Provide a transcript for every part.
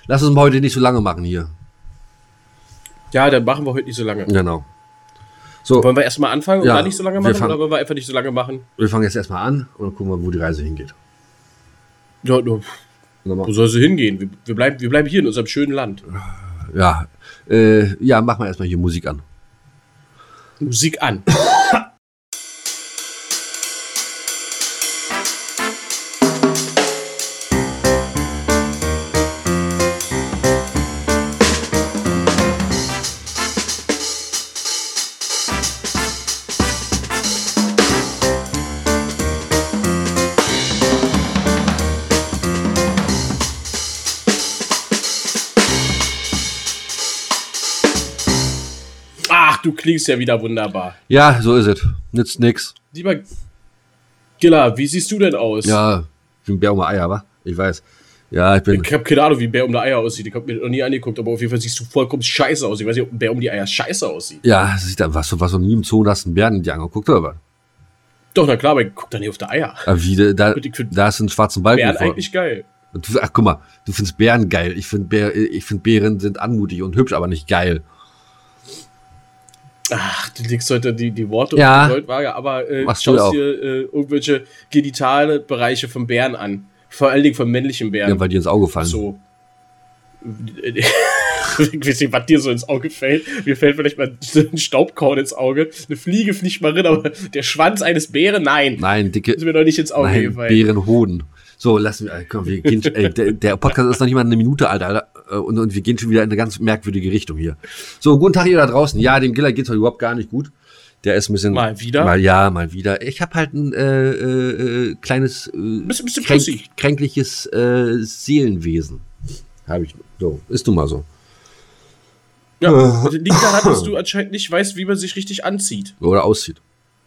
Lass uns mal heute nicht so lange machen hier. Ja, dann machen wir heute nicht so lange. Genau. So, wollen wir erstmal anfangen und ja, dann nicht so lange machen? Oder wollen wir einfach nicht so lange machen? Wir fangen jetzt erstmal an und dann gucken wir, wo die Reise hingeht. Ja, wo soll sie hingehen? Wir bleiben hier in unserem schönen Land. Ja, machen wir erstmal hier Musik an. Musik an. Du klingst ja wieder wunderbar. Ja, so ist es. Nützt nix. Lieber Gilla, wie siehst du denn aus? Ja, wie ein Bär um Eier, wa? Ich weiß. Ja, ich habe keine Ahnung, wie ein Bär um die Eier aussieht. Ich habe mir noch nie angeguckt, aber auf jeden Fall siehst du vollkommen scheiße aus. Ich weiß nicht, ob ein Bär um die Eier scheiße aussieht. Ja, das sieht was du nie im Zoo hast, einen Bären dir angeguckt, oder was? Doch, na klar, aber ich guck da nicht auf die Eier. Aber wie, da ist ein schwarzen Balken. Bären eigentlich geil. Ach, guck mal, du findest Bären geil. Ich find Bären sind anmutig und hübsch, aber nicht geil. Ach, du legst heute die Worte ja. auf die Goldwaage, aber schaust dir irgendwelche genitale Bereiche von Bären an. Vor allen Dingen von männlichen Bären. Ja, weil dir ins Auge fallen. So. Ich weiß nicht, was dir so ins Auge fällt. Mir fällt vielleicht mal ein Staubkorn ins Auge. Eine Fliege fliegt mal rein, aber der Schwanz eines Bären, nein. Nein, dicke. Ist mir noch nicht ins Auge gefallen. Bärenhoden. So, lassen wir, komm, wir gehen, der Podcast ist noch nicht mal eine Minute alt, Alter. Und wir gehen schon wieder in eine ganz merkwürdige Richtung hier. So, guten Tag ihr da draußen. Ja, dem Giller geht's heute überhaupt gar nicht gut. Der ist ein bisschen... Mal wieder? Mal wieder. Ich habe halt ein kleines kränkliches Seelenwesen. Habe ich. So, ist nun mal so. Ja, liegt daran, dass du anscheinend nicht weißt, wie man sich richtig anzieht. Oder auszieht.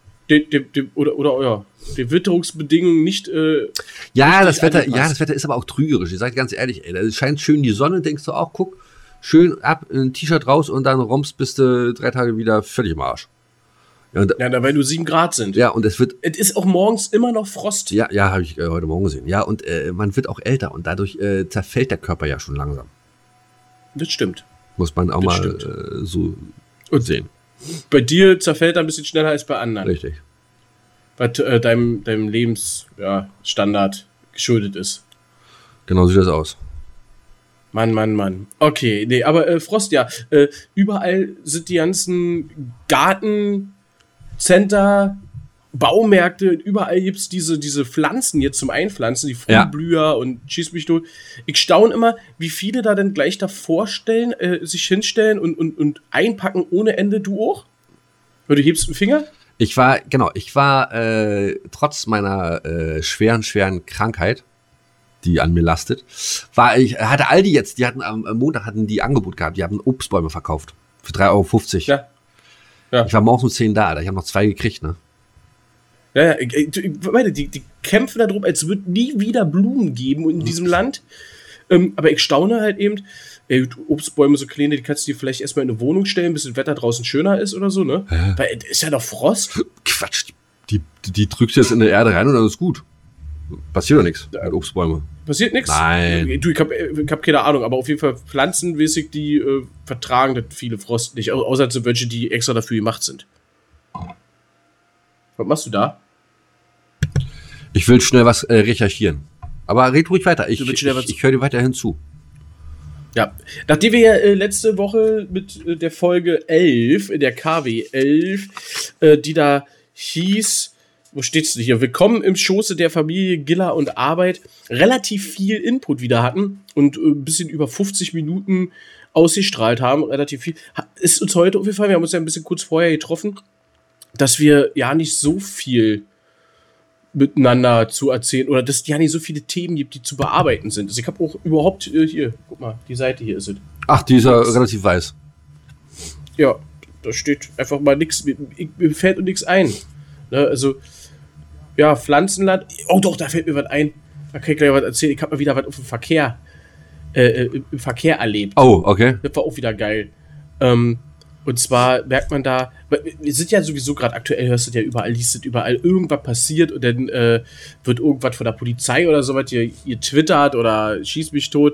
Oder die Witterungsbedingungen nicht. Das Wetter ist aber auch trügerisch. Ich sage ganz ehrlich, ey, es scheint schön die Sonne, denkst du auch, guck, schön ab, ein T-Shirt raus und dann rompst, bist du 3 Tage wieder völlig im Arsch. Ja, weil nur 7 Grad sind. Ja, und es ist auch morgens immer noch Frost. Ja, habe ich heute Morgen gesehen. Ja, und man wird auch älter und dadurch zerfällt der Körper ja schon langsam. Das stimmt. Muss man auch so sehen. Bei dir zerfällt er ein bisschen schneller als bei anderen. Richtig. Was deinem Lebensstandard geschuldet ist. Genau sieht das aus. Mann. Okay, nee, aber Frost, ja. Überall sind die ganzen Gartencenter, Baumärkte, überall gibt es diese Pflanzen jetzt zum Einpflanzen, die Frühblüher und schieß mich durch. Ich staune immer, wie viele da denn gleich davor stellen, sich hinstellen und einpacken ohne Ende. Du auch? Oder du hebst einen Finger? Ich war trotz meiner schweren Krankheit, die an mir lastet, hatte Aldi jetzt, die hatten am Montag ein Angebot gehabt, die haben Obstbäume verkauft. Für 3,50 €. Ja. Ich war morgens um 10 da, ich habe noch 2 gekriegt, ne? Ja, die kämpfen darum, als würde nie wieder Blumen geben in diesem Land. Aber ich staune halt eben, Obstbäume so kleine, die kannst du dir vielleicht erstmal in eine Wohnung stellen, bis das Wetter draußen schöner ist oder so, ne? Weil es ist ja noch Frost. Quatsch, die drückst du jetzt in die Erde rein und dann ist gut. Passiert doch nichts mit Obstbäume. Passiert nichts? Nein. Du, ich hab keine Ahnung, aber auf jeden Fall pflanzenmäßig, die vertragen das viele Frost nicht, außer so welche, die extra dafür gemacht sind. Was machst du da? Ich will schnell was recherchieren. Aber red ruhig weiter. Ich höre dir weiterhin zu. Ja, nachdem wir ja letzte Woche mit der Folge 11, in der KW 11, die da hieß, wo steht's denn hier? Willkommen im Schoße der Familie Giller und Arbeit, relativ viel Input wieder hatten und ein bisschen über 50 Minuten ausgestrahlt haben, relativ viel. Ist uns heute aufgefallen, wir haben uns ja ein bisschen kurz vorher getroffen, dass wir ja nicht so viel miteinander zu erzählen oder dass es ja nicht so viele Themen gibt, die zu bearbeiten sind. Also ich habe auch überhaupt hier, guck mal, die Seite hier ist es. Ach, die ist ja relativ weiß. Ja, da steht einfach mal nichts, mir fällt nichts ein. Ne, also, ja, Pflanzenland. Oh doch, da fällt mir was ein. Da kann ich gleich was erzählen. Ich habe mal wieder was auf dem Verkehr, im Verkehr erlebt. Oh, okay. Das war auch wieder geil. Und zwar merkt man da, wir sind ja sowieso gerade aktuell, hörst du ja überall, liest du überall, irgendwas passiert und dann wird irgendwas von der Polizei oder sowas ihr twittert oder schießt mich tot.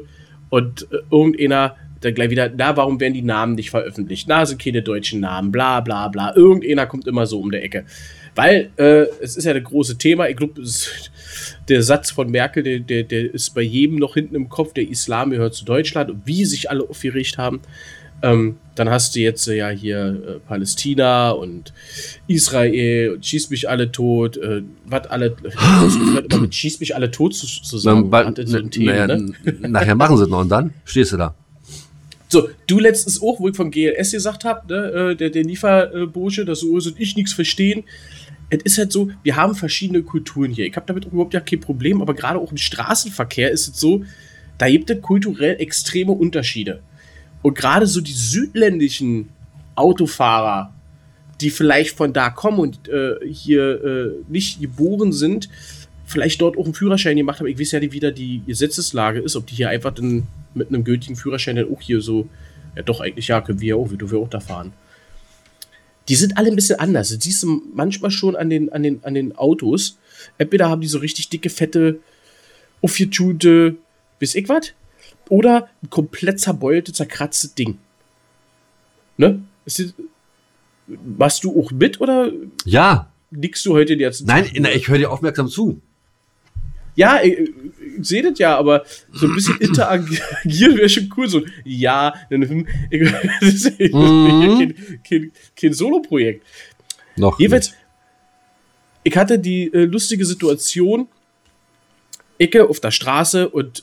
Und irgendeiner dann gleich wieder, warum werden die Namen nicht veröffentlicht? Sind keine deutschen Namen, bla bla bla. Irgendeiner kommt immer so um die Ecke. Weil es ist ja das große Thema, ich glaube, der Satz von Merkel, der ist bei jedem noch hinten im Kopf, der Islam gehört zu Deutschland und wie sich alle aufgeregt haben. Dann hast du jetzt ja hier Palästina und Israel und schießt mich alle tot, was alle, immer mit schießt mich alle tot zusammen. So ein Thema, ne? Nachher machen sie es noch und dann stehst du da. So, du letztens auch, wo ich vom GLS gesagt habe, ne, der Lieferbursche, dass so und ich nichts verstehen. Es ist halt so, wir haben verschiedene Kulturen hier. Ich habe damit überhaupt ja kein Problem, aber gerade auch im Straßenverkehr ist es so, da gibt es kulturell extreme Unterschiede. Und gerade so die südländischen Autofahrer, die vielleicht von da kommen und hier nicht geboren sind, vielleicht dort auch einen Führerschein gemacht haben. Ich weiß ja nicht, wie da die Gesetzeslage ist, ob die hier einfach dann mit einem gültigen Führerschein dann auch hier so, ja doch eigentlich, ja, können wir ja auch, wir dürfen ja auch da fahren. Die sind alle ein bisschen anders. Das siehst du manchmal schon an den Autos. Entweder haben die so richtig dicke, fette, aufgetute, weiß ich was, oder ein komplett zerbeulte, zerkratztes Ding. Ne? Machst du auch mit, oder? Ja. Nickst du heute jetzt? Nein, ich höre dir aufmerksam zu. Ja, ich sehe das ja, aber so ein bisschen interagieren wäre schon cool. So, ja, das ist kein Solo-Projekt. Noch jedenfalls, ich hatte die lustige Situation, Ecke auf der Straße und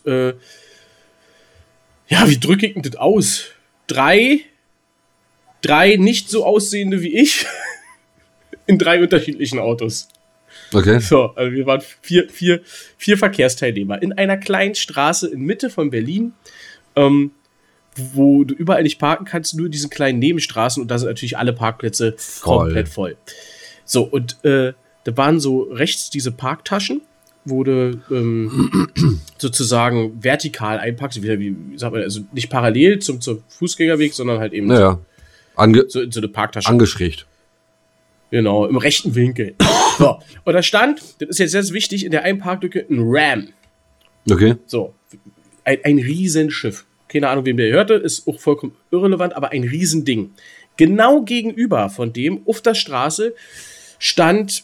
wie drücke ich denn das aus? Drei nicht so aussehende wie ich in 3 unterschiedlichen Autos. Okay. So, also wir waren vier Verkehrsteilnehmer in einer kleinen Straße in Mitte von Berlin, wo du überall nicht parken kannst, nur in diesen kleinen Nebenstraßen, und da sind natürlich alle Parkplätze komplett voll. So, und da waren so rechts diese Parktaschen, wo du sozusagen vertikal einpackst, wie sagt man, also nicht parallel zum Fußgängerweg, sondern halt eben so eine Parktasche. Angeschrägt. Genau, im rechten Winkel. So, und da stand, das ist jetzt sehr wichtig, in der einen Parklücke ein Ram. Okay. So, ein Riesenschiff. Keine Ahnung, wem der hörte, ist auch vollkommen irrelevant, aber ein Riesending. Genau gegenüber von dem, auf der Straße, stand,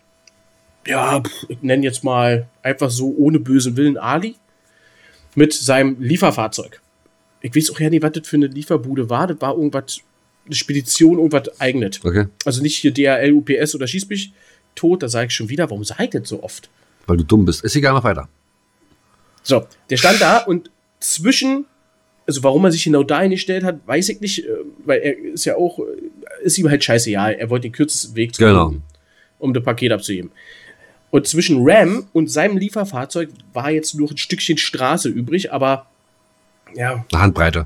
ja, ich nenne jetzt mal einfach so ohne bösen Willen Ali, mit seinem Lieferfahrzeug. Ich weiß auch ja nicht, was das für eine Lieferbude war. Das war irgendwas, eine Spedition, irgendwas eigenes. Okay. Also nicht hier DHL, UPS oder schieß mich tot, da sage ich schon wieder, warum sage ich das so oft? Weil du dumm bist. Ist egal, mach weiter. So, der stand da und zwischen, also warum er sich genau da hingestellt hat, weiß ich nicht, weil er ist ja auch, ist ihm halt scheißegal, er wollte den kürzesten Weg zu finden, um das Paket abzuheben. Und zwischen Ram und seinem Lieferfahrzeug war jetzt nur ein Stückchen Straße übrig, aber ja. Eine Handbreite.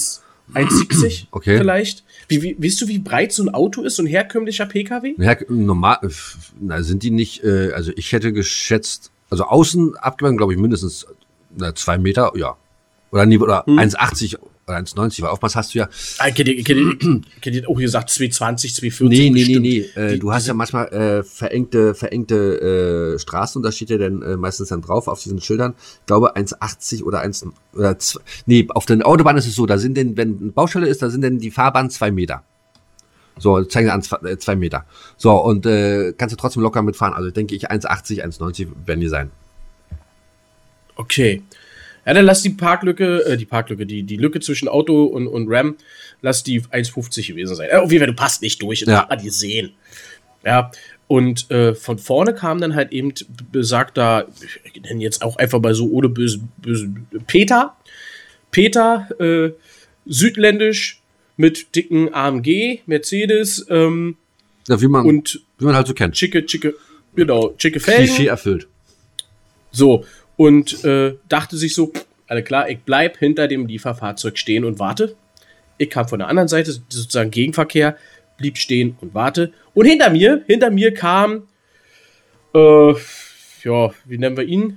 1,70 okay. Vielleicht. Weißt du, wie breit so ein Auto ist, so ein herkömmlicher PKW? Normal, sind die nicht, also ich hätte geschätzt, also außen abgemessen, glaube ich, mindestens 2 Meter, ja. Oder 1,80 oder 1,90, weil oftmals hast du ja. Ich hätte auch gesagt 2,20, 2,40. Nee. Du hast ja manchmal verengte Straßen und da steht ja dann meistens dann drauf auf diesen Schildern, ich glaube 1,80 oder 1 oder 2. Nee, auf der Autobahn ist es so, da sind denn, wenn eine Baustelle ist, da sind denn die Fahrbahnen 2 Meter. So, zeigen sie an 2 Meter. So, und kannst du trotzdem locker mitfahren. Also denke ich 1,80, 1,90 werden die sein. Okay. Ja, dann lass die die Lücke zwischen Auto und Ram, lass die 1,50 gewesen sein. Auf jeden Fall, du passt nicht durch, das hat man die sehen. Ja, und von vorne kam dann halt eben besagter, ich nenne jetzt auch einfach mal so ohne bösen Peter, südländisch, mit dicken AMG, Mercedes, wie man halt so kennt. Schicke Felgen. Klischee erfüllt. So, und dachte sich so, alles klar, ich bleib hinter dem Lieferfahrzeug stehen und warte. Ich kam von der anderen Seite, sozusagen Gegenverkehr, blieb stehen und warte. Und hinter mir kam, wie nennen wir ihn?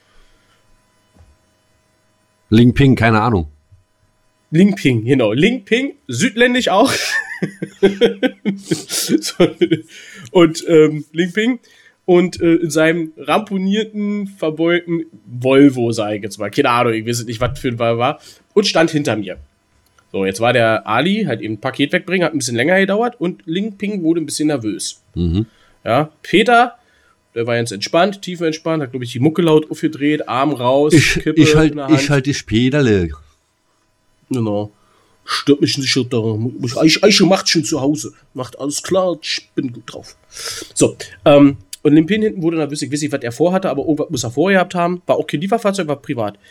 Ling Ping, keine Ahnung. Ling Ping, genau. Ling Ping, südländisch auch. Und Ling Ping. und in seinem ramponierten, verbeulten Volvo, sage ich jetzt mal, keine Ahnung, ich weiß nicht, was für ein war, und stand hinter mir. So, jetzt war der Ali halt eben ein Paket wegbringen, hat ein bisschen länger gedauert und Ling Ping wurde ein bisschen nervös. Ja, Peter, der war jetzt entspannt, tiefenentspannt, hat, glaube ich, die Mucke laut aufgedreht, Arm raus, Kippe in der Hand. Ich halt die Späderle. Genau. Stört mich nicht da. Eiche macht schon zu Hause. Macht alles klar, ich bin gut drauf. So, und Ling Ping hinten wurde nervös, ich weiß nicht, was er vorhatte, aber irgendwas muss er vorgehabt haben. War auch kein Lieferfahrzeug, war privat.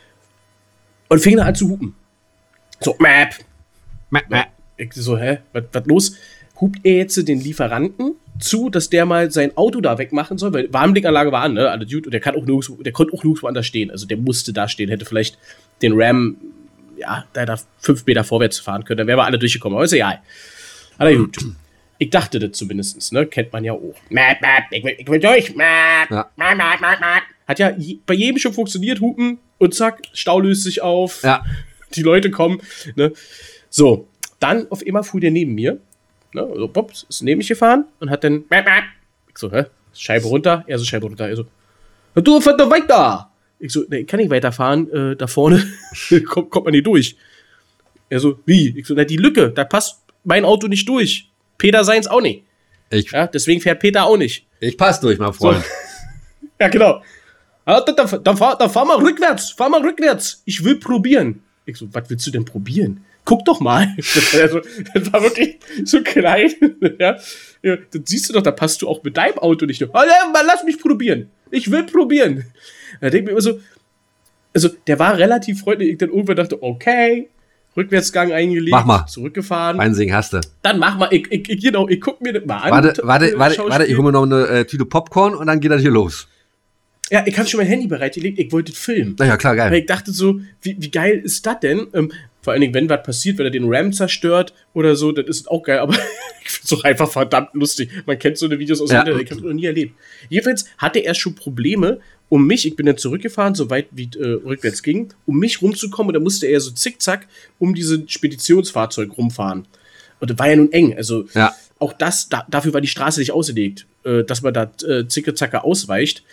Und fing dann an zu hupen. So, Map. Ich so, was los? Hupt er jetzt den Lieferanten zu, dass der mal sein Auto da wegmachen soll? Weil Warnblinkanlage war an, ne? Alle Dude, und der konnte auch nirgendwo anders stehen. Also der musste da stehen, hätte vielleicht den Ram, ja, da 5 Meter vorwärts fahren können, dann wären wir alle durchgekommen. Aber ist egal. Aber gut. Ich dachte das zumindest, ne? Kennt man ja auch. Ich will durch. Ja. Hat ja bei jedem schon funktioniert, hupen und zack, Stau löst sich auf. Ja. Die Leute kommen, ne? So, dann auf einmal fuhr der neben mir, ne? Also, Pops ist neben mich gefahren und hat dann, ich so, Scheibe runter, er so, Scheibe runter, er so, du, fahr doch weiter! Ich so, ne, ich kann nicht weiterfahren, da vorne kommt man nicht durch. Er so, wie? Ich so, na, die Lücke, da passt mein Auto nicht durch. Peter seins auch nicht. Ja, deswegen fährt Peter auch nicht. Ich pass durch, mein Freund. So. Ja, genau. Dann fahr mal rückwärts. Ich will probieren. Ich so, was willst du denn probieren? Guck doch mal. Das war wirklich so klein. Ja, das siehst du doch, da passt du auch mit deinem Auto nicht durch. Oh, lass mich probieren. Ich will probieren. Da denke ich mir immer so, also der war relativ freundlich. Ich dann irgendwann dachte, okay, Rückwärtsgang eingelegt, mach mal. Zurückgefahren. Einsingen hast du. Dann mach mal, ich guck mir das mal an. Warte, ich hole mir noch eine Tüte Popcorn und dann geht das hier los. Ja, ich habe schon mein Handy bereitgelegt, ich wollte filmen. Na ja, klar, geil. Weil ich dachte so, wie geil ist das denn? Vor allen Dingen, wenn was passiert, wenn er den RAM zerstört oder so, das ist auch geil, aber ich find's doch einfach verdammt lustig. Man kennt so eine Videos aus dem Internet, ich hab's noch nie erlebt. Jedenfalls hatte er schon Probleme, um mich, ich bin dann zurückgefahren, so weit wie rückwärts ging, um mich rumzukommen, und da musste er so zickzack um dieses Speditionsfahrzeug rumfahren. Und das war ja nun eng, also auch das, dafür war die Straße nicht ausgelegt, dass man da zicke-zacke ausweicht.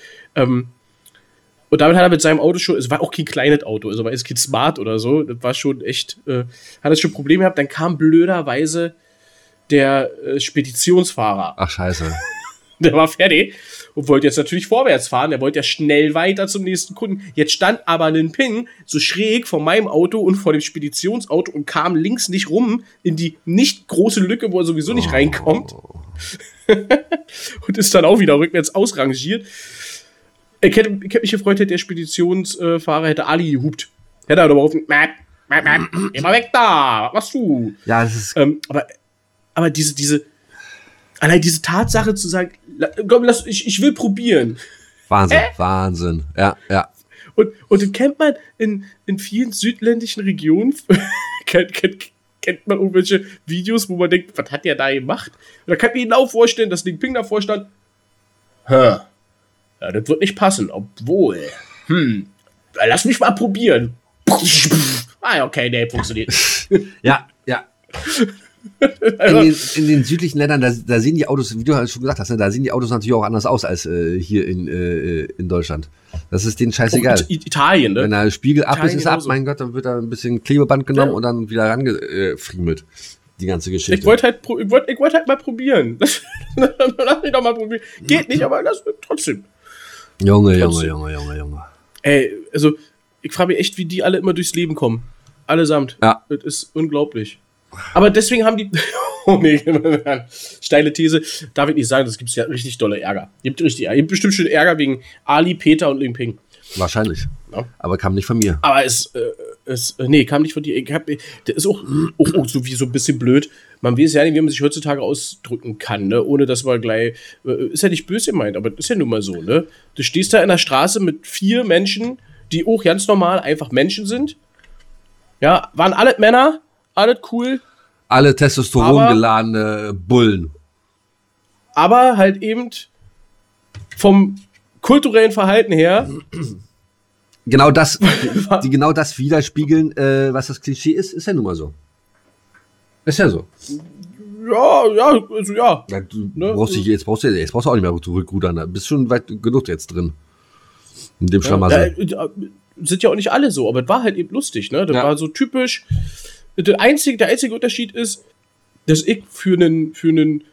Und damit hat er mit seinem Auto schon, es war auch kein kleines Auto, also war jetzt kein Smart oder so, das war schon echt, hat er schon Probleme gehabt, dann kam blöderweise der Speditionsfahrer. Ach, scheiße. Der war fertig und wollte jetzt natürlich vorwärts fahren, der wollte ja schnell weiter zum nächsten Kunden. Jetzt stand aber ein Ping so schräg vor meinem Auto und vor dem Speditionsauto und kam links nicht rum in die nicht große Lücke, wo er sowieso nicht reinkommt. Und ist dann auch wieder rückwärts ausrangiert. Ich hätte mich gefreut, hätte der Speditionsfahrer hätte Ali gehupt. Hätte er aber auf immer weg da, was machst du? Ja, das ist. Aber allein diese Tatsache zu sagen, komm, ich will probieren. Wahnsinn. Ja. Und das kennt man in vielen südländischen Regionen, kennt man irgendwelche Videos, wo man denkt, was hat der da gemacht? Und da kann ich mir genau vorstellen, dass Ling Ping davor stand, ja, das wird nicht passen, obwohl, lass mich mal probieren. Okay, nee, funktioniert. Ja. In den südlichen Ländern, da sehen die Autos, wie du halt schon gesagt hast, ne, da sehen die Autos natürlich auch anders aus als hier in Deutschland. Das ist denen scheißegal. Italien, ne? Wenn der Spiegel ab ist, ab, mein Gott, dann wird da ein bisschen Klebeband genommen und dann wieder rangefriemelt. Die ganze Geschichte. Ich wollte halt mal probieren. Lass mich doch mal probieren. Geht nicht, aber lass mich trotzdem. Junge. Ey, also, ich frage mich echt, wie die alle immer durchs Leben kommen. Allesamt. Ja. Das ist unglaublich. Aber deswegen haben die. Oh nee, steile These. Darf ich nicht sagen, das gibt ja richtig dolle Ärger. Ihr habt bestimmt schon Ärger wegen Ali, Peter und Ling Ping. Wahrscheinlich. Ja. Aber kam nicht von mir. Aber nee, kam nicht von dir. Das ist auch so wie so ein bisschen blöd. Man weiß ja nicht, wie man sich heutzutage ausdrücken kann, ne? Ohne dass man gleich. Ist ja nicht böse gemeint, aber ist ja nun mal so, ne? Du stehst da in der Straße mit 4 Menschen, die auch ganz normal einfach Menschen sind. Ja, waren alle Männer. Alles cool. Alle testosterongeladene Bullen. Aber halt eben vom kulturellen Verhalten her. Genau das, die genau das widerspiegeln, was das Klischee ist ja nun mal so. Ist ja so. Also ja. Du brauchst dich, jetzt brauchst du auch nicht mehr zurückrudern. Da bist schon weit genug jetzt drin. In dem Schlamassel. Sind ja auch nicht alle so, aber es war halt eben lustig, ne? Das war so typisch. Der einzige Unterschied ist, dass ich für einen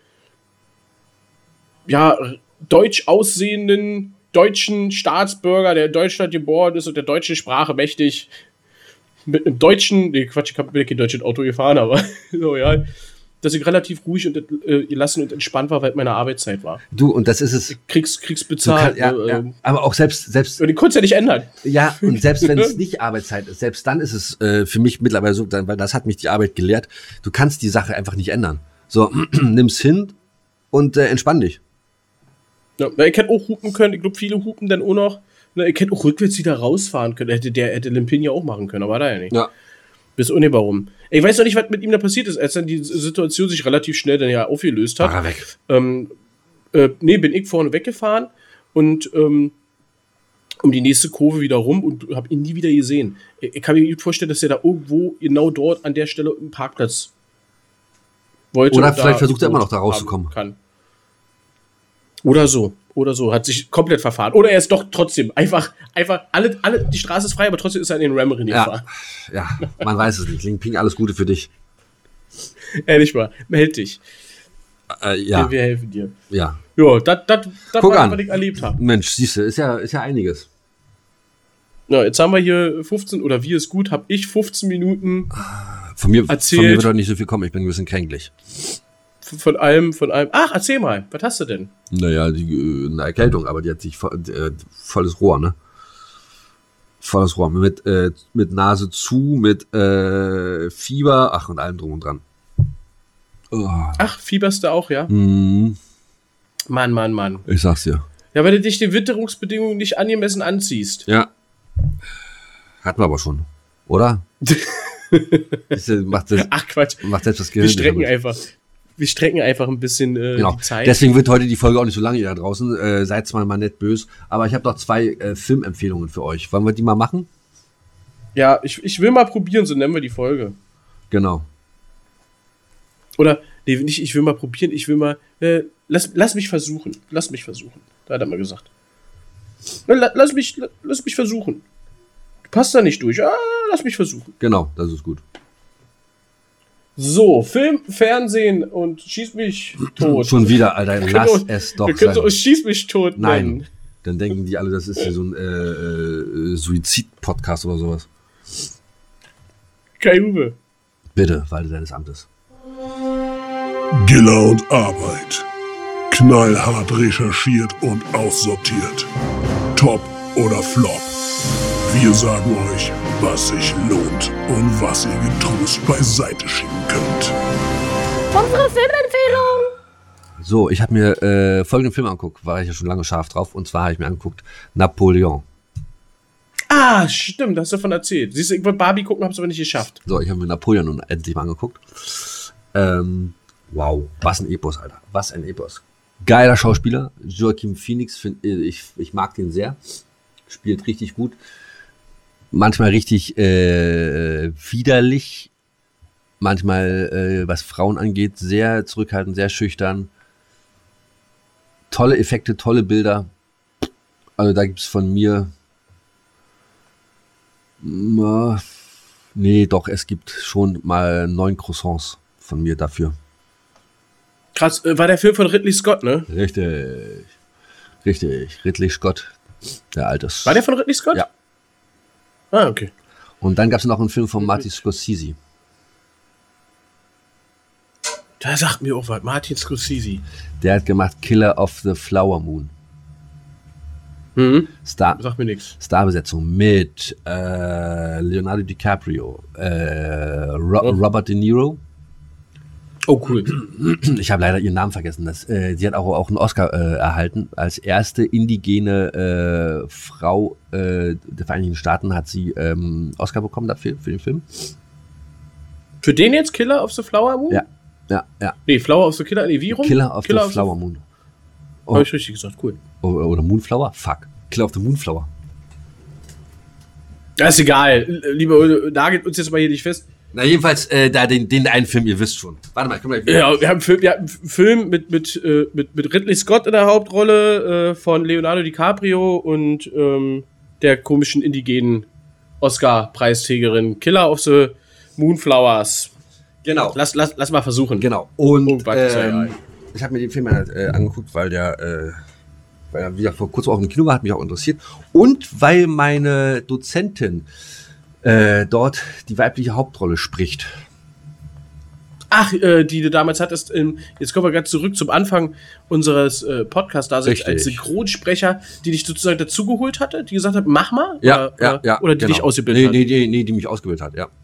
deutsch aussehenden deutschen Staatsbürger, der in Deutschland geboren ist und der deutschen Sprache mächtig, mit einem deutschen, ich habe kein deutsches Auto gefahren, aber so, ja, dass ich relativ ruhig und gelassen und entspannt war, weil meine Arbeitszeit war. Du, und das ist es. Krieg's bezahlt. Aber auch selbst. Und den konntest du ja nicht ändern. Ja, und selbst wenn es nicht Arbeitszeit ist, selbst dann ist es für mich mittlerweile so, weil das hat mich die Arbeit gelehrt, du kannst die Sache einfach nicht ändern. So, nimm's hin und entspann dich. Ja, ich hätte auch hupen können, ich glaube, viele hupen dann auch noch. Ich hätte auch rückwärts wieder rausfahren können. Hätte Limpin ja auch machen können, aber hat er ja nicht. Ja. Bis ohne warum. Ich weiß noch nicht, was mit ihm da passiert ist, als dann die Situation sich relativ schnell dann ja aufgelöst hat. War er weg? Bin ich vorne weggefahren und um die nächste Kurve wieder rum und habe ihn nie wieder gesehen. Ich kann mir gut vorstellen, dass er da irgendwo genau dort an der Stelle einen Parkplatz wollte. Oder vielleicht versucht er immer noch da rauszukommen. Kann. Oder so, hat sich komplett verfahren. Oder er ist doch trotzdem einfach die Straße ist frei, aber trotzdem ist er in den Ram gefahren. Ja, man weiß es nicht. Limping, alles Gute für dich. Ehrlich mal, meld dich. Ja. Wir helfen dir. Ja. Ja, das war, was ich erlebt habe. Mensch, siehst du, ist ja einiges. Ja, jetzt haben wir hier 15, oder wie ist gut, habe ich 15 Minuten von mir erzählt. Von mir wird heute nicht so viel kommen, ich bin ein bisschen kränklich. Von allem. Ach, erzähl mal, was hast du denn? Naja, eine Erkältung, aber die hat sich volles Rohr, ne? Volles Rohr. Mit Nase zu, mit Fieber, ach, und allem drum und dran. Oh. Ach, fieberst du auch, ja? Mhm. Mann. Ich sag's dir. Ja, weil du dich den Witterungsbedingungen nicht angemessen anziehst. Ja. Hatten wir aber schon, oder? Ach, Quatsch. Macht selbst das Gehirn. Wir strecken einfach ein bisschen genau. Die Zeit. Deswegen wird heute die Folge auch nicht so lange hier da draußen. Seid's mal nett böse. Aber ich habe doch 2 Filmempfehlungen für euch. Wollen wir die mal machen? Ja, ich will mal probieren, so nennen wir die Folge. Genau. Oder, nee, nicht ich will mal probieren, ich will mal, lass mich versuchen. Da hat er mal gesagt. Lass mich versuchen. Du passt da nicht durch. Lass mich versuchen. Genau, das ist gut. So, Film, Fernsehen und schieß mich tot. Schon wieder, Alter, lass es doch sein. Wir können so schieß mich tot nennen. Nein, dann denken die alle, das ist hier so ein Suizid-Podcast oder sowas. Kai Uwe. Bitte, walde deines Amtes. Giller und Arbeit. Knallhart recherchiert und aussortiert. Top oder Flop. Wir sagen euch, was sich lohnt und was ihr getrost beiseite schieben könnt. Unsere Filmempfehlung! So, ich habe mir folgenden Film angeguckt, war ich ja schon lange scharf drauf, und zwar habe ich mir angeguckt Napoleon. Ah, stimmt, hast du davon erzählt. Siehst du, ich wollte Barbie gucken, hab's aber nicht geschafft. So, ich habe mir Napoleon nun endlich mal angeguckt. Wow, was ein Epos, Alter. Was ein Epos. Geiler Schauspieler. Joaquin Phoenix, ich mag den sehr. Spielt richtig gut. Manchmal richtig widerlich. Manchmal, was Frauen angeht, sehr zurückhaltend, sehr schüchtern. Tolle Effekte, tolle Bilder. Also da gibt es von mir... Nee, doch, es gibt schon mal 9 Croissants von mir dafür. Krass, war der Film von Ridley Scott, ne? Richtig. Ridley Scott, der Alte. War der von Ridley Scott? Ja. Ah, okay. Und dann gab es noch einen Film von Martin Scorsese. Da sagt mir auch was, Martin Scorsese. Der hat gemacht Killer of the Flower Moon. Sag mir nichts. Starbesetzung mit Leonardo DiCaprio, Robert De Niro. Oh, cool. Ich habe leider ihren Namen vergessen. Sie hat auch einen Oscar erhalten. Als erste indigene Frau der Vereinigten Staaten hat sie Oscar bekommen dafür, für den Film. Für den jetzt Killer of the Flower Moon? Ja. Nee, Flower of the Killer, nee, wie rum? Killer of the Flower Moon. Oh. Habe ich richtig gesagt, cool. Oder Moonflower? Fuck. Killer of the Moonflower. Das ist egal. Lieber, nagelt uns jetzt mal hier nicht fest. Na, jedenfalls, da den einen Film, ihr wisst schon. Warte mal, komm mal. Ja, wir haben einen Film mit Ridley Scott in der Hauptrolle, von Leonardo DiCaprio und der komischen indigenen Oscar-Preisträgerin Killer of the Moonflowers. Genau. Lass mal versuchen. Genau. Und ja. ich habe mir den Film angeguckt, weil er wieder vor kurzem auch im Kino war, hat mich auch interessiert. Und weil meine Dozentin dort die weibliche Hauptrolle spricht. Ach, die du damals hattest, jetzt kommen wir ganz zurück zum Anfang unseres Podcasts, da als Synchronsprecher, die dich sozusagen dazugeholt hatte, die gesagt hat, mach mal? Ja, oder die dich ausgebildet hat? Nee, die mich ausgebildet hat, ja.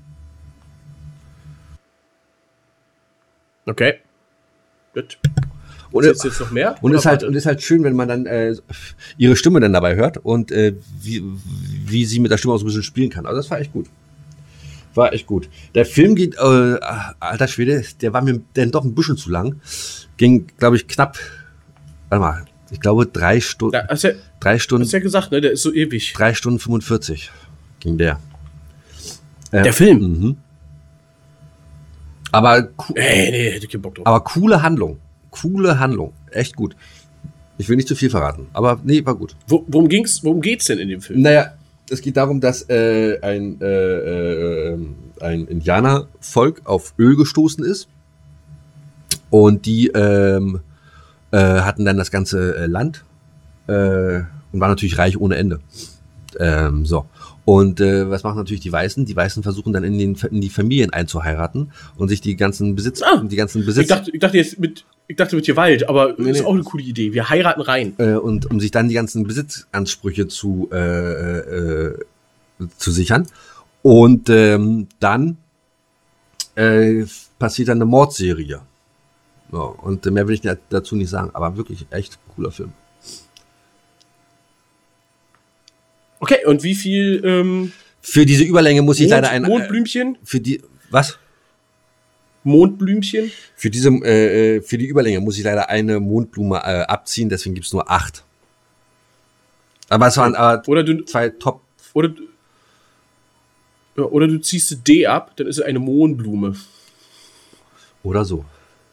Okay. Gut. Und ist jetzt noch mehr? Und ist halt schön, wenn man dann ihre Stimme dann dabei hört und wie sie mit der Stimme auch so ein bisschen spielen kann. Also das war echt gut. Der Film geht, alter Schwede, der war mir dann doch ein bisschen zu lang. Ging, glaube ich, knapp, warte mal, ich glaube 3 Stunden. Ja, hast ja gesagt, ne? Der ist so ewig. 3 Stunden 45 ging der. Der Film? Mhm. Aber, nee, hätte ich keinen Bock drauf. Aber coole Handlung. Echt gut. Ich will nicht zu viel verraten, aber nee, war gut. Worum geht's denn in dem Film? Naja, es geht darum, dass ein Indianervolk auf Öl gestoßen ist und die hatten dann das ganze Land und waren natürlich reich ohne Ende. Und was machen natürlich die Weißen? Die Weißen versuchen dann in die Familien einzuheiraten und sich die ganzen Besitz. Ich dachte jetzt mit Gewalt, aber nee. Ist auch eine coole Idee. Wir heiraten rein. Und um sich dann die ganzen Besitzansprüche zu sichern. Und dann passiert dann eine Mordserie. So, und mehr will ich dazu nicht sagen, aber wirklich echt cooler Film. Okay, und wie viel für diese Überlänge muss ich leider ein Mondblümchen? Was? Mondblümchen? Für die Überlänge muss ich leider eine Mondblume abziehen, deswegen gibt es nur 8. Aber es waren 2 Top. Oder du ziehst D ab, dann ist es eine Mohnblume. Oder so.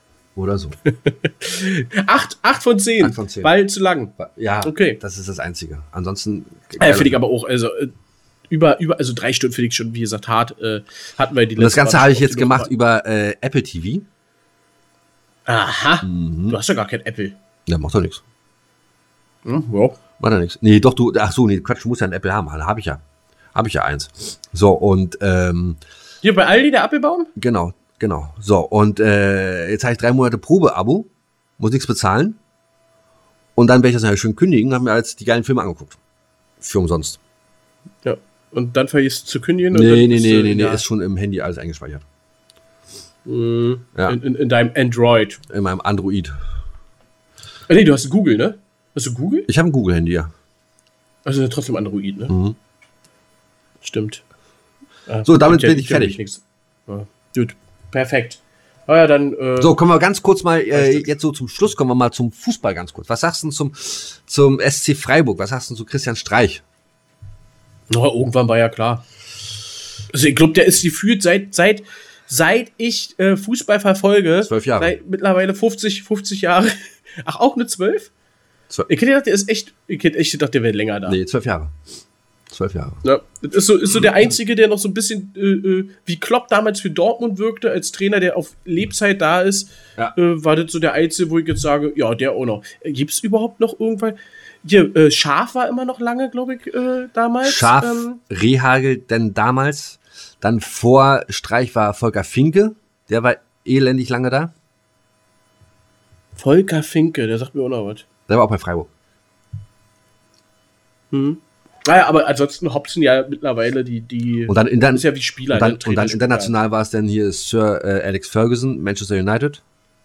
8 von 10. 8 von 10. Weil zu lang. Ja, okay. Das ist das Einzige. Ansonsten. Finde ich aber auch, also 3 Stunden finde ich schon, wie gesagt, hart. Hatten wir die letzte. Das Ganze habe ich jetzt gemacht über Apple TV. Aha. Du hast ja gar kein Apple. Ja, macht doch nichts. Ja. Macht doch nichts. Nee, doch, Quatsch, du musst ja ein Apple haben. Habe ich ja. eins. So, und hier bei Aldi, der Apfelbaum? Genau. So, und jetzt habe ich 3 Monate Probe-Abo, muss nichts bezahlen. Und dann werde ich das natürlich schön kündigen, habe mir jetzt die geilen Filme angeguckt. Für umsonst. Ja, und dann vergisst zu kündigen? Nee, ist schon im Handy alles eingespeichert. Ja. In deinem Android? In meinem Android. Nee, du hast Google, ne? Hast du Google? Ich habe ein Google-Handy, ja. Also trotzdem Android, ne? Mhm. Stimmt. So, damit bin ich fertig. Ja, gut. Perfekt. Ja, dann. So, kommen wir ganz kurz mal, jetzt so zum Schluss, kommen wir mal zum Fußball ganz kurz. Was sagst du zum SC Freiburg? Was sagst du zu Christian Streich? Irgendwann war ja klar. Also ich glaube, der ist gefühlt seit ich Fußball verfolge. 12 Jahre. Seit mittlerweile 50 Jahre. Ach, auch eine 12? Ich hätte gedacht, der wäre länger da. Nee, 12 Jahre. 12 Jahre. Ja, das ist so der Einzige, der noch so ein bisschen wie Klopp damals für Dortmund wirkte, als Trainer, der auf Lebzeit da ist, ja. War das so der Einzige, wo ich jetzt sage, ja, der auch noch. Gibt es überhaupt noch irgendwann? Hier, Schaf war immer noch lange, glaube ich, damals. Schaf, Rehagel, denn damals. Dann vor Streich war Volker Finke, der war elendig lange da. Volker Finke, der sagt mir auch noch was. Der war auch bei Freiburg. Naja, aber ansonsten Hobson ja mittlerweile die und dann ist ja wie Spieler. Und dann international war es dann hier Sir Alex Ferguson, Manchester United.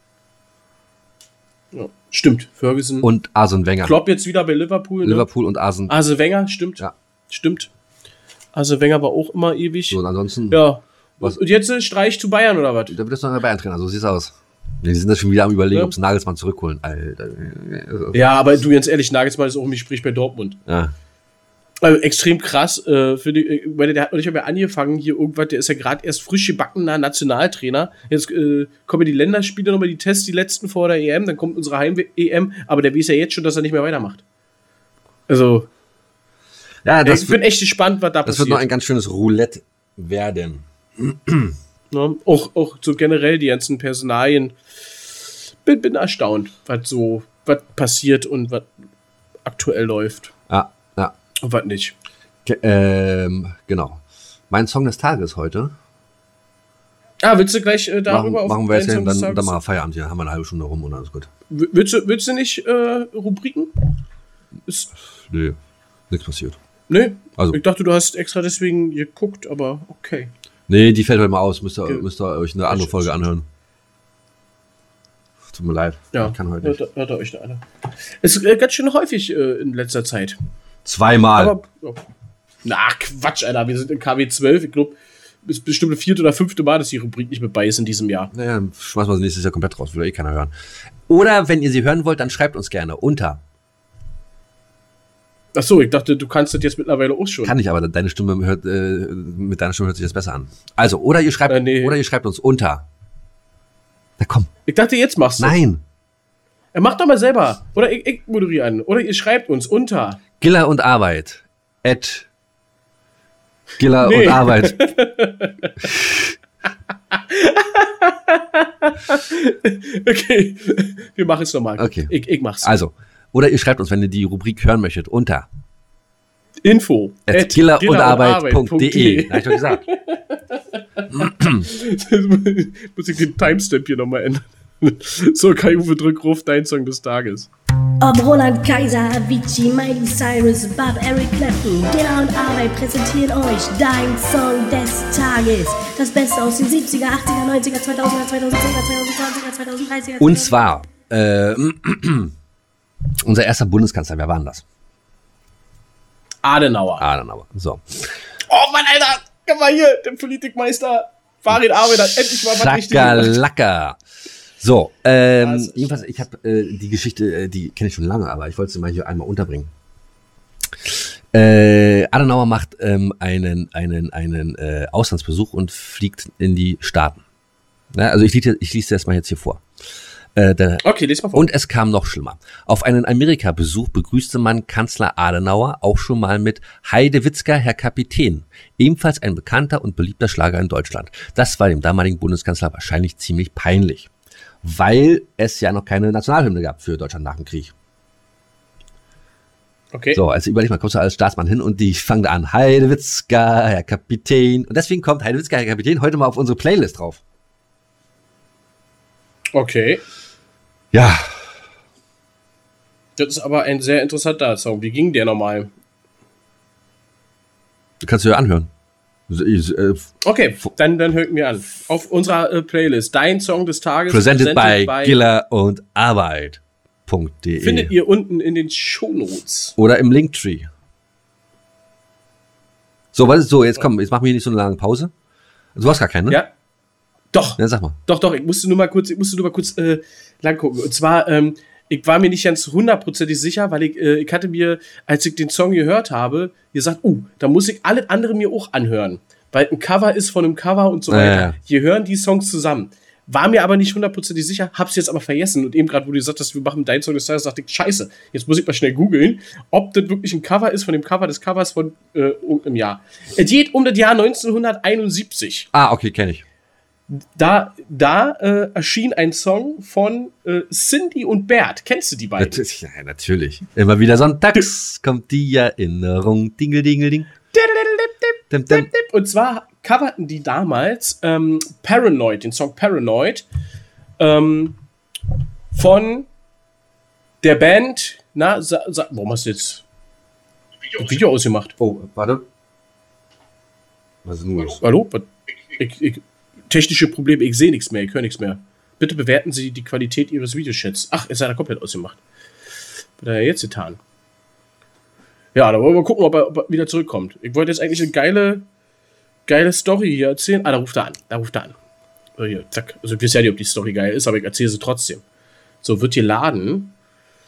Ja, stimmt, Ferguson. Und Arsene Wenger. Klopp jetzt wieder bei Liverpool. Liverpool, ne? Und Arsene Wenger, stimmt. Ja. Stimmt. Arsene Wenger war auch immer ewig. So, und ansonsten. Ja. Und jetzt Streich zu Bayern oder was? Da wird jetzt noch ein Bayern-Trainer, so sieht's aus. Die sind das schon wieder am Überlegen, ob sie Nagelsmann zurückholen. Alter. Ja, aber du, ganz ehrlich, Nagelsmann ist auch im Gespräch bei Dortmund. Ja. Also extrem krass. Weil der hat noch nicht mehr angefangen hier irgendwas. Der ist ja gerade erst frisch gebackener Nationaltrainer. Jetzt kommen die Länderspiele nochmal, die Tests, die letzten vor der EM. Dann kommt unsere Heim-EM. Aber der weiß ja jetzt schon, dass er nicht mehr weitermacht. Also, ja, ich bin echt gespannt, was da passiert. Das wird noch ein ganz schönes Roulette werden. Ja, auch so generell die ganzen Personalien. Bin erstaunt, was passiert und was aktuell läuft. Ja. Und was nicht. Genau. Mein Song des Tages heute. Willst du gleich darüber machen wir jetzt Song des dann Tages? mal Feierabend hier. Haben wir eine halbe Stunde rum und alles gut. Willst du nicht Rubriken? Nee, nichts passiert. Nee? Also, ich dachte, du hast extra deswegen geguckt, aber okay. Nee, die fällt heute mal aus. Müsst ihr euch eine andere Folge anhören. Tut mir leid. Ja, ich kann heute nicht. Hört ihr euch eine. Ist ganz schön häufig in letzter Zeit. 2-mal. Aber, Quatsch, Alter. Wir sind in KW 12. Ich glaube, ist bestimmt das 4. oder 5. Mal, dass die Rubrik nicht mit bei ist in diesem Jahr. Naja, schmeißen wir sie nächstes Jahr komplett raus. Will eh keiner hören. Oder, wenn ihr sie hören wollt, dann schreibt uns gerne unter. Achso, ich dachte, du kannst das jetzt mittlerweile auch schon. Kann ich, aber mit deiner Stimme hört sich das besser an. Also, oder ihr schreibt uns unter. Na komm. Ich dachte, jetzt machst du. Nein. Mach doch mal selber. Oder ich moderiere an. Oder ihr schreibt uns unter. Giller und Arbeit. Giller und Arbeit. Okay. Wir machen es nochmal. Okay. Ich mach's. Also, oder ihr schreibt uns, wenn ihr die Rubrik hören möchtet, unter info@gillerundarbeit.de. Hab ich doch gesagt. Muss ich den Timestamp hier nochmal ändern. So, Kai-Uwe, drück Ruf, dein Song des Tages. Ob Roland Kaiser, Avicii, Miley Cyrus, Bob, Eric Clapton, Giller und Arbeit präsentieren euch dein Song des Tages. Das Beste aus den 70er, 80er, 90er, 2000er, 2010er, 2020er, 2030er. Und zwar, unser erster Bundeskanzler, wer war denn das? Adenauer. So. Oh Mann, Alter, komm mal hier, der Politikmeister Farid Arbeit hat endlich mal was richtig gemacht. Schakalaka. So, jedenfalls, ich habe die Geschichte, die kenne ich schon lange, aber ich wollte sie mal hier einmal unterbringen. Adenauer macht einen Auslandsbesuch und fliegt in die Staaten. Ja, also ich lese das mal jetzt hier vor. Okay, lies mal vor. Und es kam noch schlimmer. Auf einen Amerika-Besuch begrüßte man Kanzler Adenauer auch schon mal mit Heidewitzka, Herr Kapitän. Ebenfalls ein bekannter und beliebter Schlager in Deutschland. Das war dem damaligen Bundeskanzler wahrscheinlich ziemlich peinlich. Weil es ja noch keine Nationalhymne gab für Deutschland nach dem Krieg. Okay. So, also überleg mal, kommst du als Staatsmann hin und die fangen da an, Heidewitzka, Herr Kapitän. Und deswegen kommt Heidewitzka, Herr Kapitän heute mal auf unsere Playlist drauf. Okay. Ja. Das ist aber ein sehr interessanter Song. Wie ging der nochmal? Du kannst dir ja anhören. Okay, dann hören wir an. Auf unserer Playlist. Dein Song des Tages. Presented by Giller und Arbeit.de. Findet ihr unten in den Shownotes. Oder im Linktree. So, was ist so? Jetzt komm, jetzt machen wir hier nicht so eine lange Pause. Du hast gar keinen, ne? Ja. Doch. Ja, sag mal. Doch, ich musste nur mal kurz lang gucken. Und zwar, ich war mir nicht ganz hundertprozentig sicher, weil ich hatte mir, als ich den Song gehört habe, gesagt, da muss ich alles andere mir auch anhören. Weil ein Cover ist von einem Cover und so weiter. Ja. Wir hören die Songs zusammen. War mir aber nicht hundertprozentig sicher, hab's jetzt aber vergessen. Und eben gerade, wo du gesagt hast, wir machen deinen Song des Tages, dachte ich, scheiße, jetzt muss ich mal schnell googeln, ob das wirklich ein Cover ist von dem Cover des Covers von irgendeinem Jahr. Es geht um das Jahr 1971. Okay, kenne ich. Da erschien ein Song von Cindy und Bert. Kennst du die beiden? Ja, natürlich. Immer wieder sonntags kommt die Erinnerung. Dingel, dingel, ding. Und zwar coverten die damals Paranoid, den Song Paranoid, von der Band, warum hast du jetzt ein Video ausgemacht? Oh, warte. Was ist nun los? Hallo? Technische Probleme, ich sehe nichts mehr, ich höre nichts mehr. Bitte bewerten Sie die Qualität Ihres Videochats. Ach, ist er komplett ausgemacht. Was hat er jetzt getan? Ja, da wollen wir mal gucken, ob er wieder zurückkommt. Ich wollte jetzt eigentlich eine geile Story hier erzählen. Da ruft er an. Hier, zack. Also ich weiß ja nicht, ob die Story geil ist, aber ich erzähle sie trotzdem. So, wird hier laden.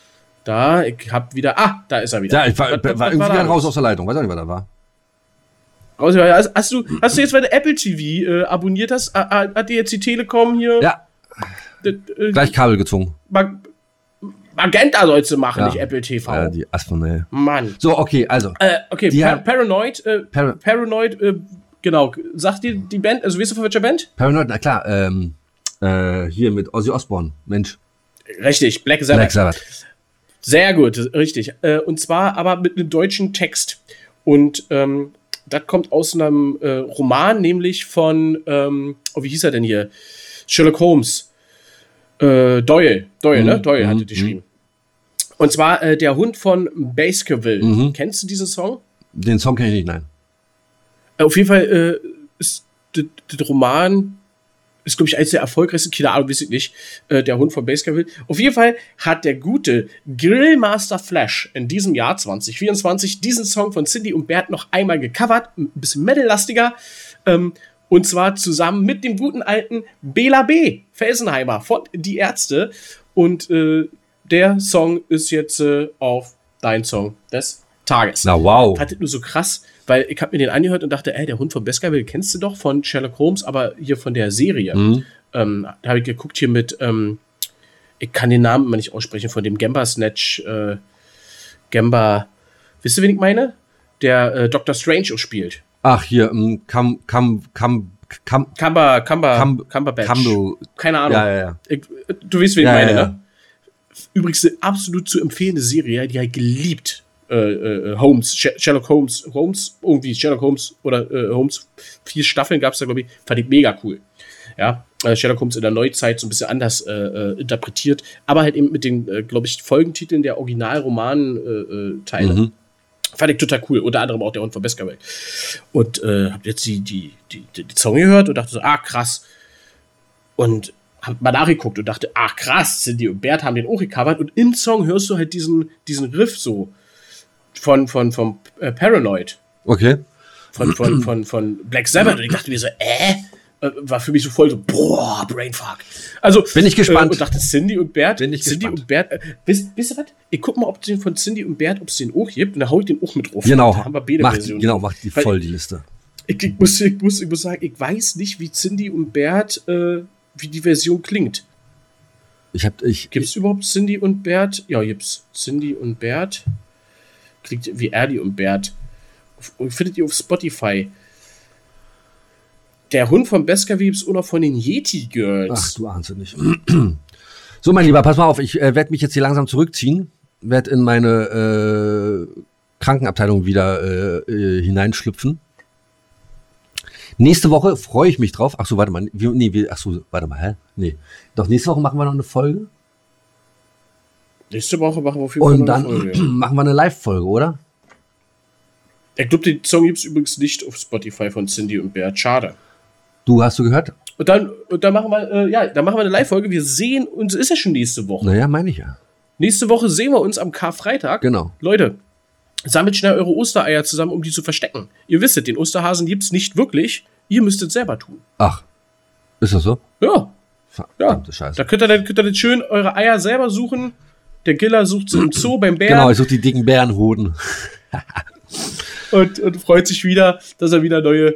Da, ich hab wieder. Da ist er wieder. Ja, ich war irgendwie gerade raus aus der Leitung. Weiß auch nicht, was da war. Hast du jetzt, weil du Apple TV abonniert hast, hat dir jetzt die Telekom hier. Ja. Gleich Kabel gezogen. Magenta sollst du machen, nicht Apple TV. Ja, die Asphone. Mann. So, okay, also. Paranoid. Paranoid, genau. Sagt dir die Band, also weißt du von welcher Band? Paranoid, na klar. Hier mit Ozzy Osbourne. Mensch. Richtig, Black Sabbath. Sehr gut, richtig. Und zwar aber mit einem deutschen Text. Und das kommt aus einem Roman, nämlich von, wie hieß er denn hier? Sherlock Holmes. Doyle, ne? Doyle hatte die geschrieben. Und zwar der Hund von Baskerville. Kennst du diesen Song? Den Song kenne ich nicht, nein. Auf jeden Fall ist der Roman, ist, glaube ich, eines der erfolgreichsten, keine Ahnung, weiß ich nicht, der Hund von Baskerville. Auf jeden Fall hat der gute Grillmaster Flash in diesem Jahr 2024 diesen Song von Cindy und Bert noch einmal gecovert, ein bisschen Metal-lastiger, und zwar zusammen mit dem guten alten Bela B. Felsenheimer von Die Ärzte. Und der Song ist jetzt auf Dein Song des Tages. Na wow. Ich fand das nur so krass, weil ich habe mir den angehört und dachte, der Hund von Baskerville kennst du doch von Sherlock Holmes, aber hier von der Serie. Da habe ich geguckt hier mit, ich kann den Namen immer nicht aussprechen, von dem Gamba-Snatch, wisst ihr, wen ich meine? Der Dr. Strange auch spielt. Ach, hier, Cumberbatch. Keine Ahnung. Ja. Du weißt, wen ich meine, ne? Übrigens eine absolut zu empfehlende Serie, die halt geliebt. Sherlock Holmes oder Holmes. 4 Staffeln gab es da, glaube ich. Fand ich mega cool. Ja, Sherlock Holmes in der Neuzeit so ein bisschen anders interpretiert, aber halt eben mit den, glaube ich, Folgentiteln der Originalroman-Teile. Fand ich total cool. Unter anderem auch der Hund von Baskerville. Und hab jetzt die Song gehört und dachte so, krass. Und hab mal nachgeguckt und dachte, krass, Cindy und Bert haben den auch gecovert. Und im Song hörst du halt diesen Riff so von Paranoid. Okay. Von Black Sabbath. Und ich dachte mir so, war für mich so voll so, boah, Brainfuck. Also, bin ich gespannt. Und dachte, Cindy und Bert, wisst ihr was? Ich guck mal, ob es den von Cindy und Bert, ob es den auch gibt, und dann hau ich den auch mit drauf. Genau. Da haben wir beide Versionen. Macht die voll die Liste. Ich muss sagen, ich weiß nicht, wie Cindy und Bert, wie die Version klingt. Gibt's überhaupt Cindy und Bert? Ja, gibt's. Cindy und Bert. Klingt wie Erdi und Bert. Findet ihr auf Spotify. Der Hund von Baskerville ist auch noch von den Yeti Girls. Ach, du ahnst es nicht. So, mein Lieber, pass mal auf. Ich werde mich jetzt hier langsam zurückziehen. Werde in meine Krankenabteilung wieder hineinschlüpfen. Nächste Woche freue ich mich drauf. Ach so, warte mal. Doch, nächste Woche machen wir noch eine Folge. Nächste Woche machen wir auf jeden Fall eine Folge. Und dann machen wir eine Live-Folge, oder? Ich glaube, den Song gibt es übrigens nicht auf Spotify von Cindy und Bert. Schade. Hast du gehört? Und dann machen wir, dann machen wir eine Live-Folge. Wir sehen uns, ist ja schon nächste Woche. Naja, meine ich ja. Nächste Woche sehen wir uns am Karfreitag. Genau. Leute, sammelt schnell eure Ostereier zusammen, um die zu verstecken. Ihr wisst, den Osterhasen gibt es nicht wirklich. Ihr müsst es selber tun. Ach, ist das so? Ja. Verdammte Scheiße. Da könnt ihr dann schön eure Eier selber suchen. Der Giller sucht sie im Zoo beim Bären. Genau, ich suche die dicken Bärenhoden. und freut sich wieder, dass er wieder neue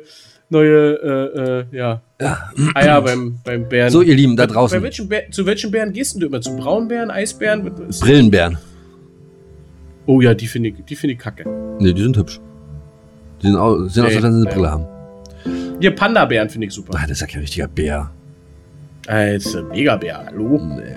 Eier beim Bären. So, ihr Lieben, da draußen. Zu welchen Bären gehst du immer? Zu Braunbären, Eisbären? Brillenbären. Oh ja, die finde ich kacke. Nee, die sind hübsch. Die sehen aus, als wenn sie eine Brille haben. Ja, Panda-Bären finde ich super. Das ist ja kein richtiger Bär. Das ist ein Megabär, hallo?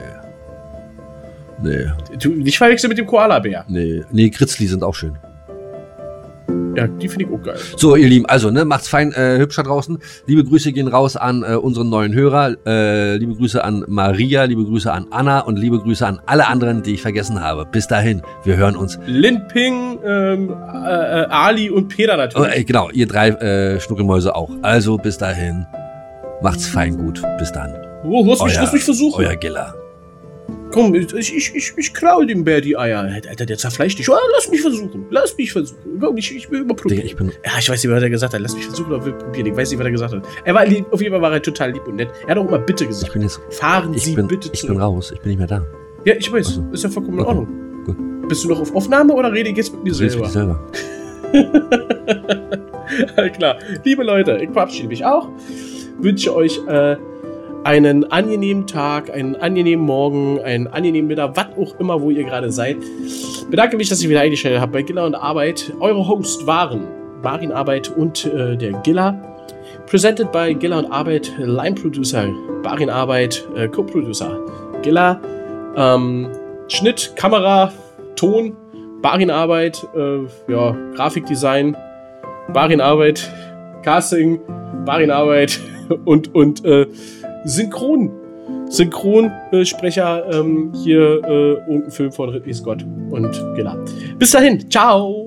Nee. Du nicht verwechseln mit dem Koala-Bär. Nee, Kritzli sind auch schön. Ja, die finde ich auch geil. So, ihr Lieben, also, macht's fein, hübscher draußen. Liebe Grüße gehen raus an unseren neuen Hörer. Liebe Grüße an Maria, liebe Grüße an Anna und liebe Grüße an alle anderen, die ich vergessen habe. Bis dahin, wir hören uns. Linping, Ali und Peter natürlich. Genau, ihr 3 Schnuckelmäuse auch. Also, bis dahin. Macht's fein, gut. Bis dann. Lass mich versuchen. Euer Giller. Komm, ich klaue dem Bär die Eier. Alter, der zerfleischt dich. Lass mich versuchen. Ich will überprüfen. Ich weiß nicht, was er gesagt hat. Lass mich versuchen oder will probieren. Ich weiß nicht, was er gesagt hat. Er war lieb, auf jeden Fall war er total lieb und nett. Er hat auch immer bitte gesagt. Fahren Sie bitte zu. Ich bin raus. Ich bin nicht mehr da. Ja, ich weiß. Also, ist ja vollkommen in Ordnung. Gut. Bist du noch auf Aufnahme oder rede ich jetzt mit mir selber? Klar. Liebe Leute, ich verabschiede mich auch. Wünsche euch einen angenehmen Tag, einen angenehmen Morgen, einen angenehmen Mittag, was auch immer, wo ihr gerade seid. Bedanke mich, dass ihr wieder eingeschaltet habt bei Giller und Arbeit. Eure Hosts waren Marin Arbeit und der Giller. Presented by Giller und Arbeit, Line-Producer Marin Arbeit, Co-Producer Giller. Schnitt, Kamera, Ton, Marin Arbeit, Grafikdesign, Marin Arbeit, Casting, Marin Arbeit und Synchronsprecher hier irgendein Film von Ridley Scott und Giller. Bis dahin, ciao!